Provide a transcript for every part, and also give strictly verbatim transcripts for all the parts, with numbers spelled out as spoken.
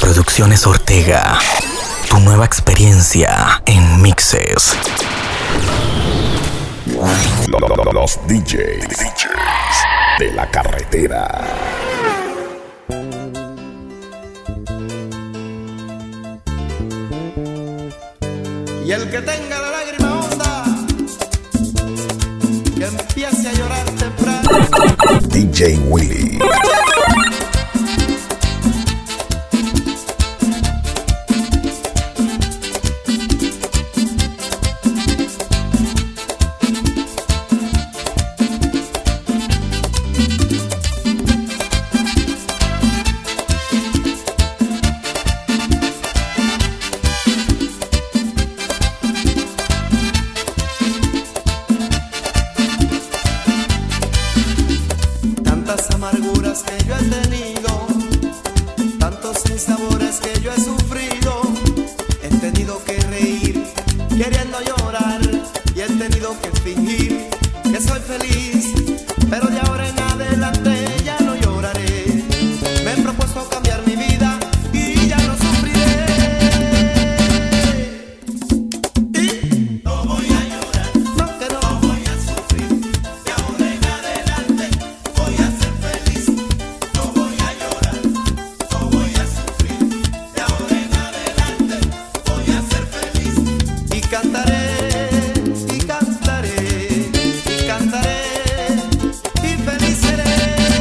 Producciones Ortega, tu nueva experiencia en mixes. Los D Js de la carretera. Y el que tenga la lágrima honda, que empiece a llorar temprano. D J Willy. Amarguras que yo he tenido, tantos sinsabores que yo he sufrido. He tenido que reír queriendo llorar y he tenido que fingir que soy feliz, pero de ahora en adelante ya no lloraré. Me he propuesto cambiar mi vida y ya no sufriré. Y no voy a llorar, no que no, no voy a sufrir. De ahora en adelante voy a ser feliz. No voy a llorar, no voy a sufrir. De ahora en adelante voy a ser feliz. Y cantaré, y cantaré, y cantaré, y feliz seré.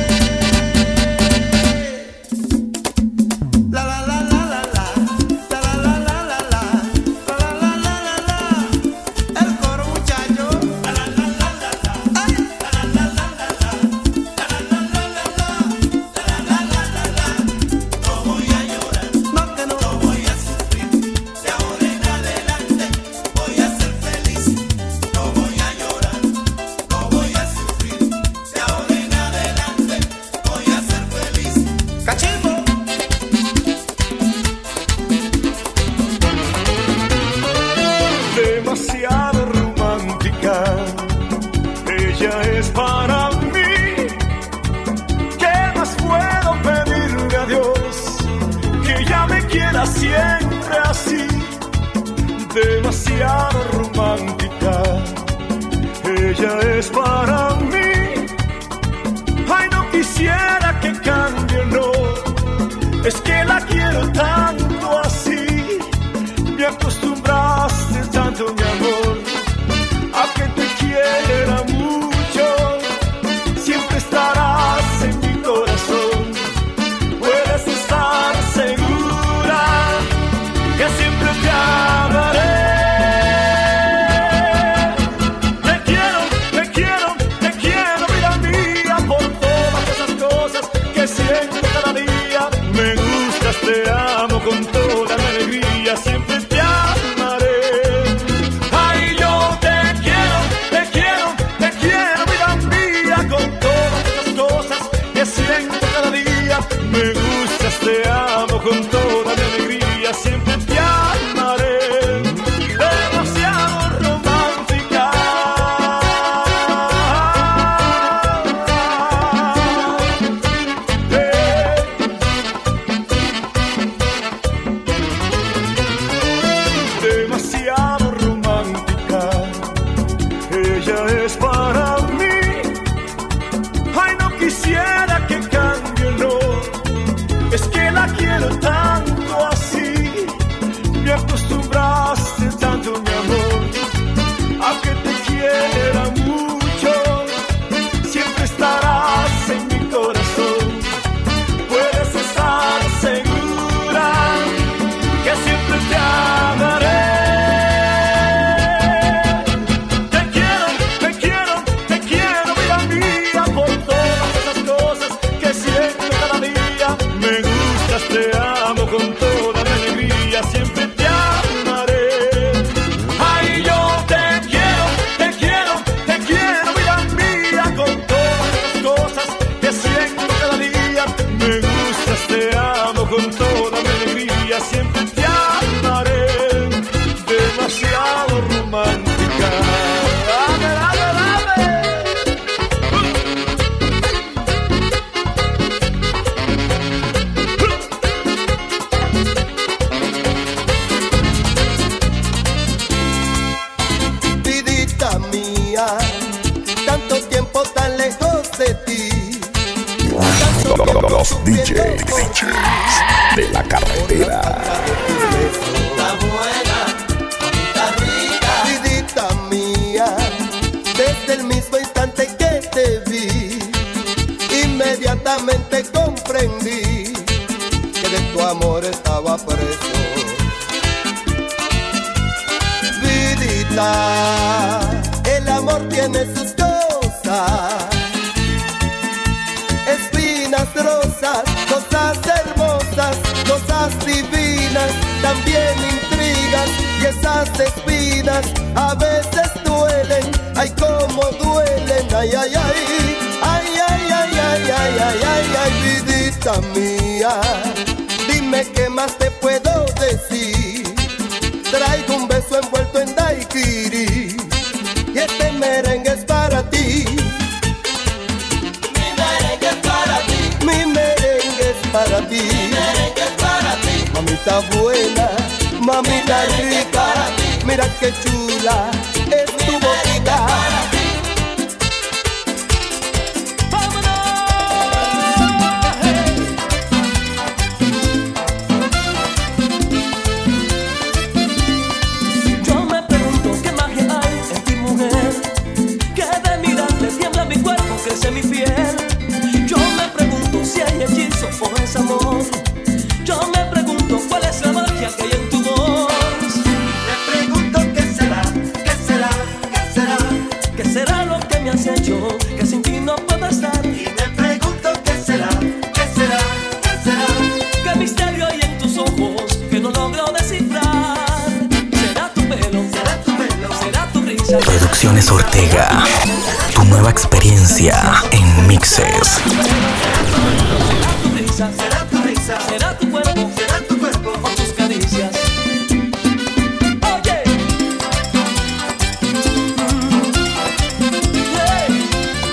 La la la la la la, la la la la la la, la la la la la la. El coro muchacho. La la la la la la, ay, la la la la la la, la la la la la la, la la la la la. No voy a llorar, no que no, no voy a sufrir. De ahora en adelante voy a ser feliz. No voy a llorar, no voy a sufrir. De ahora en adelante voy a ser feliz. ¡Cachimbo! Demasiado romántica, ella es para mí. ¿Qué más puedo pedirle a Dios? Que ella me quiera siempre así. Demasiado romántica, ella es para mí. Ay, no quisiera que cambie, no, es que la quiero tanto así. Me acostumbraste tanto, mi amor, a que te quiera mucho. Siempre estarás en mi corazón. Puedes estar segura que siempre te amaré. Te quiero, te quiero, te quiero, vida mía, por todas esas cosas que siento cada día. Me gustas, te amo con toda mi alegría. Siempre te amaré. Ay, yo te quiero, te quiero, te quiero, vida mía, con todas esas cosas que siento cada día. Me gustas, te amo con toda mi alegría. Siempre te amaré. Demasiado romántica. Eh. Demasiado romántica, ella es para mí. Ay, no quisiera que cambie, no, es que la quiero tanto así. Me acostumbraste tanto, mi amor, a que te quiera mucho. Siempre estarás en mi corazón. Puedes estar segura que siempre te amaré. Te quiero, te quiero, te quiero, vida mía, por todas esas cosas que siento cada día. Me gustas, te amo con toda mi alegría. Siempre te amaré. Ay, yo te quiero, te quiero, te quiero, vida mía, con todas esas cosas que siento cada día. Me gustas, te amo con toda mi alegría. Siempre te amaré. Demasiado romántica. Dame, dame, dame. de la carretera. Mamita buena, mamita rica, vidita mía, desde el mismo instante que te vi, inmediatamente comprendí que de tu amor estaba preso. Vidita, el amor tiene sus cosas, espinas, rosas, cosas hermosas, cosas divinas, también intrigas, y esas espinas a veces duelen, ay como duelen, ay ay ay, ay ay ay ay ay ay ay ay, vidita mía, dime qué más te puedo decir. Traigo un beso envuelto en daiquiri y este merengue es para ti. Mi merengue es para ti. Mi merengue es para ti. Mi merengue es para ti. Mamita buena, mamita rica, mira qué chula es tu boquita. Crece mi piel. Yo me pregunto si hay hechizo o es amor. Yo me pregunto cuál es la magia que hay en tu voz. Me pregunto qué será, qué será, qué será. ¿Qué será lo que me has hecho que sin ti no puedo estar? Y me pregunto qué será, qué será, qué será. ¿Qué misterio hay en tus ojos que no logro descifrar? ¿Será tu pelo? ¿Será tu pelo? ¿Será tu risa? Producciones Ortega. Tu nueva experiencia en mixes. Será tu risa, será tu risa, será tu cuerpo, será tu cuerpo o tus caricias. Oye, hey.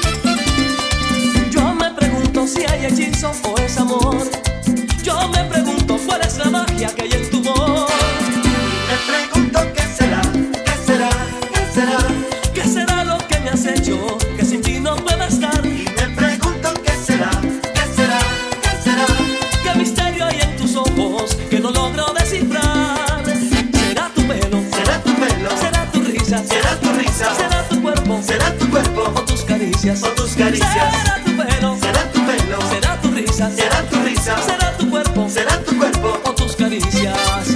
Yo me pregunto si hay hechizo o es amor. Yo me pregunto cuál es la magia que hay en tu voz. Me pregunto qué será, qué será, qué será. ¿Qué será lo que me has hecho que sin ti no puedo estar? Y me pregunto qué será, qué será, qué será. ¿Qué misterio hay en tus ojos que no logro descifrar? ¿Será tu pelo? ¿Será tu pelo? ¿Será tu risa? ¿Será tu risa? ¿Será tu cuerpo? ¿Será tu cuerpo? ¿O tus caricias? ¿O tus caricias? ¿Será tu pelo? ¿Será tu pelo? ¿Será tu risa? ¿Será tu risa? ¿Será tu cuerpo? ¿Será tu cuerpo? ¿O tus caricias?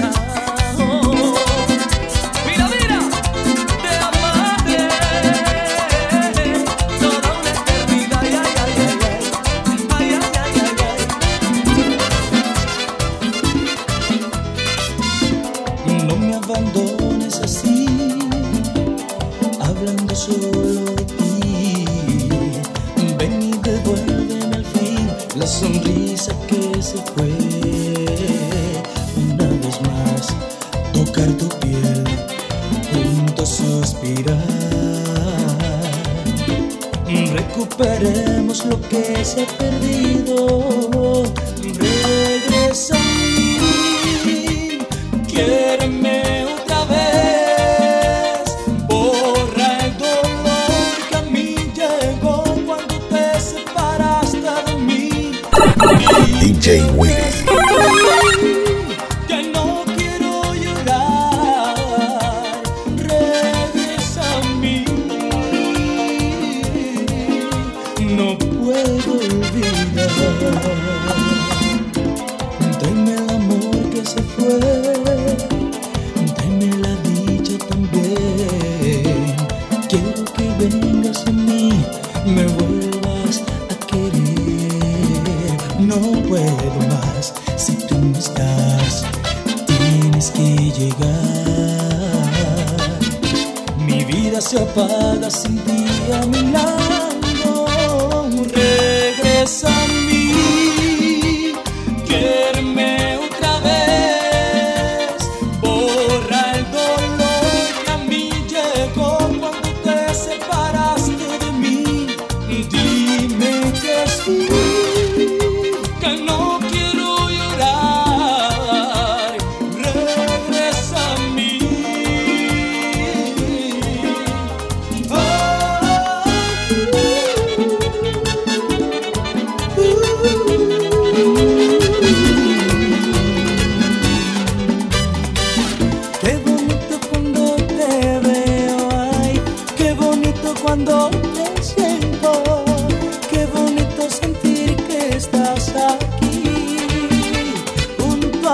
Abandones así, hablando solo de ti. Ven y devuélveme al fin la sonrisa que se fue. Una vez más, tocar tu piel, juntos suspirar. Recuperemos lo que se ha perdido. Regresa a mí, quiéreme. D J Willy. Que no quiero llorar, regresa a mí. No puedo olvidar. Tráeme el amor que se fue, tráeme la dicha también. Quiero que vengas a mí, me vuelvas a querer. No puedo más si tú no estás, tienes que llegar. Mi vida se apaga sin ti a mi lado. Regresa a mí, quiéreme otra vez. Borra el dolor que a mí llegó cuando te separaste de mí. Dime que sí, que no quiero llorar, regresa a mí. Oh,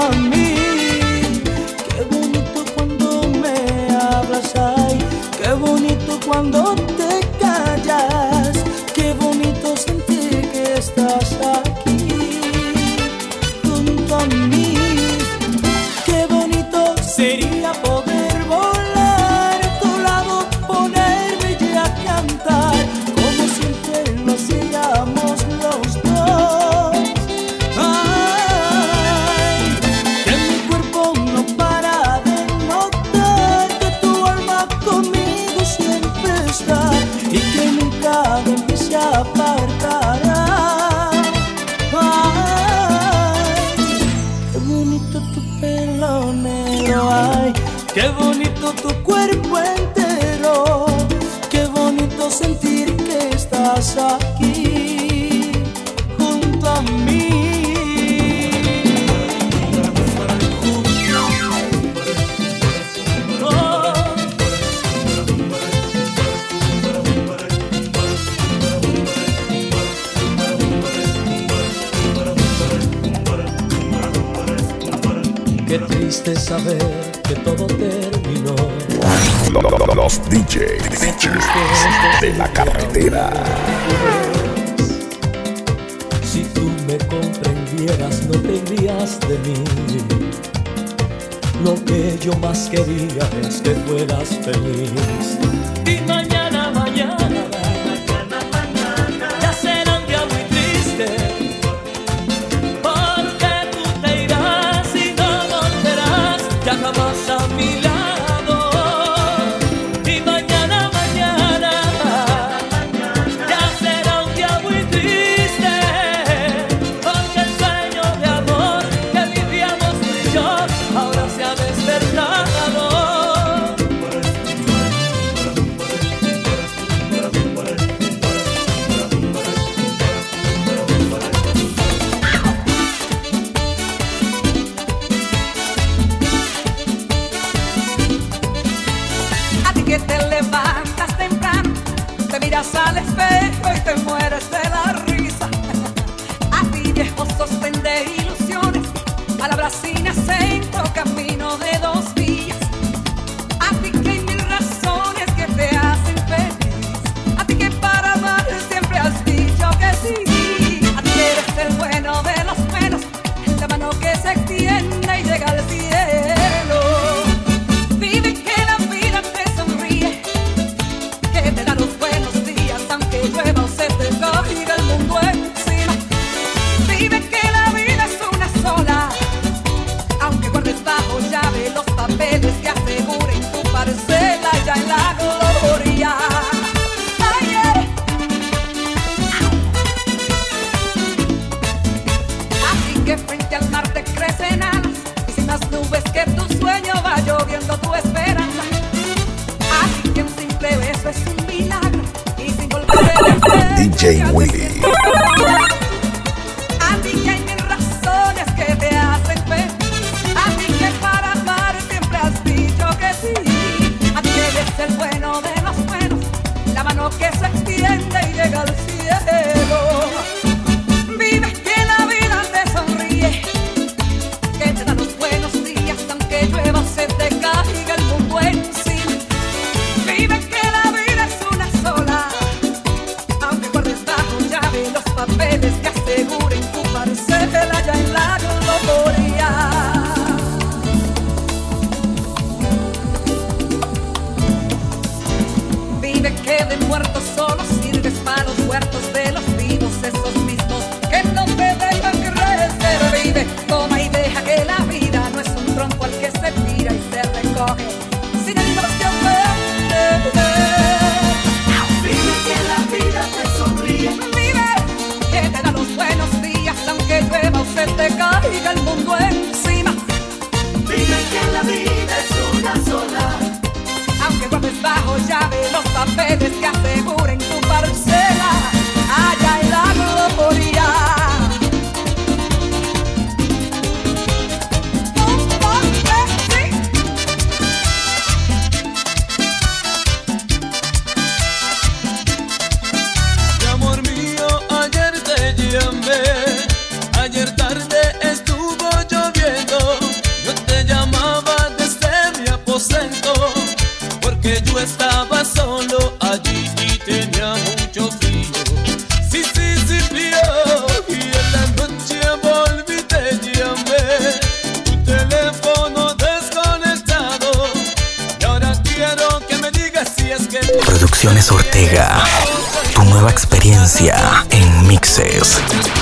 a mí. Qué bonito cuando me hablas, ay, qué bonito cuando te callas, qué bonito sentir que estás aquí junto a mí. Qué bonito sería poder volar a tu lado, ponerme y a cantar como siempre lo hacíamos los dos. Ay, que mi cuerpo no para de notar que tu alma conmigo siempre está y que nunca de mí se apartará. Ay, qué bonito tu pelo negro, ay, qué bonito tu cuerpo entero, qué bonito sentir que estás aquí junto a mí. Qué triste saber que todo terminó. Los D Js de la carretera. Si tú me comprendieras, no te irías de mí. Lo que yo más quería es que fueras feliz. Y mañana, mañana, mañana, mañana, ya será un día muy triste, porque tú te irás y no volverás ya jamás a mi lado. Y mañana, mañana, ya será un día muy triste, porque el sueño de amor que vivíamos tú y yo ahora se ha despertado. A ti que te levantas temprano, te miras al espejo y te mueres de la risa. A ti viejo sostén de ilusiones, palabras sin acento, camino de dos vías. A ti que hay mil razones que te hacen feliz. A ti que para amar siempre has dicho que sí. A ti que eres el bueno de los buenos, la mano que se extiende y llega al cielo. Vive que la vida te sonríe, que te da los buenos días aunque llueva o se te caiga el mundo encima. Vive que la vida es una sola, aunque guardes bajo llave los papeles que aseguren tu parcela ya en la gloria. Ay, yeah. Así que frente al mar te crecen alas y sin las nubes que tu sueño va lloviendo tu esperanza. Así que un simple beso es un milagro y sin volver D J Willy. a ti que hay mil razones que te hacen feliz. A ti que para amar siempre has dicho que sí. A ti que eres el bueno de los buenos, la mano que se extiende y llega al cielo. Vive que la vida te sonríe, que te da los buenos días aunque llueva o se te caiga el mundo encima. Vive que la vida es una sola, aunque guardes bajo llave los papeles que aseguren tu parcela ya en la gloria. Vive que de muertos solo sirves para los huertos de los vivos, esos mismos que no te dejan crecer. Vive, toma y deja que la vida no es un tronco al que se tira y se recoge sin ánimos de ofender. Vive que la vida te sonríe. Vive que te da los buenos días aunque llueva o se te caiga el mundo encima. Vive que la vida es una sola, aunque guardes bajo llave los papeles que aseguren tu parcela allá en la gloria. Un, dos, tres, sí. Mi amor mío, ayer te llamé, ayer tarde estuvo lloviendo. Producciones Ortega, tu nueva experiencia en mixes.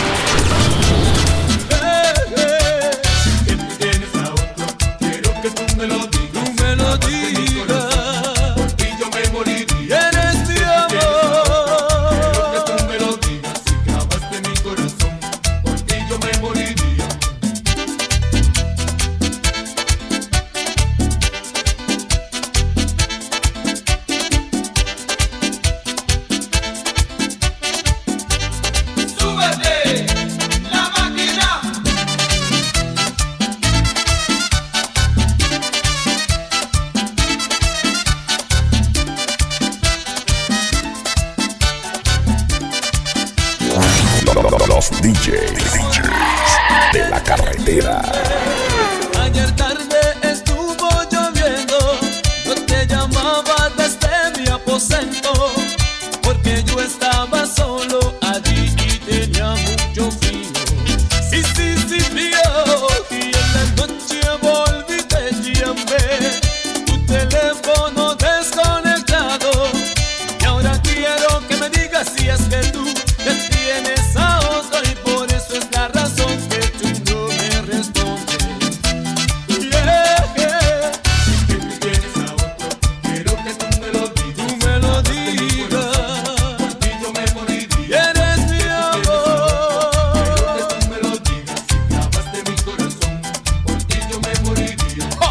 Los D Js de la carretera. Ayer tarde estuvo lloviendo, yo te llamaba desde mi aposento, porque yo estaba solo allí y tenía mucho frío. Sí, sí, sí, frío. Y en la noche volví, te llamé, tu teléfono desconectado. Y ahora quiero que me digas si es que tú te tienes a otro, y por eso es la razón que tú no me respondes. Yeah, yeah. Que tú tienes a otro, quiero que tú me lo digas. Tú me lo digas. Por ti yo me moriría. Eres mi amor. Quiero que tú me lo digas. Si clavas de mi corazón, por ti yo me moriría. ¡Oh!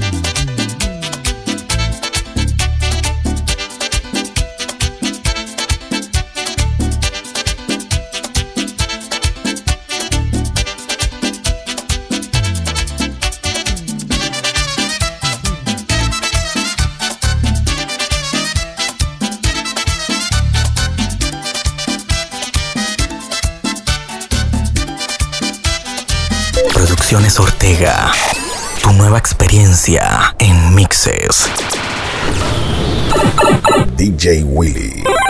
Producciones Ortega, tu nueva experiencia en mixes. D J Willy.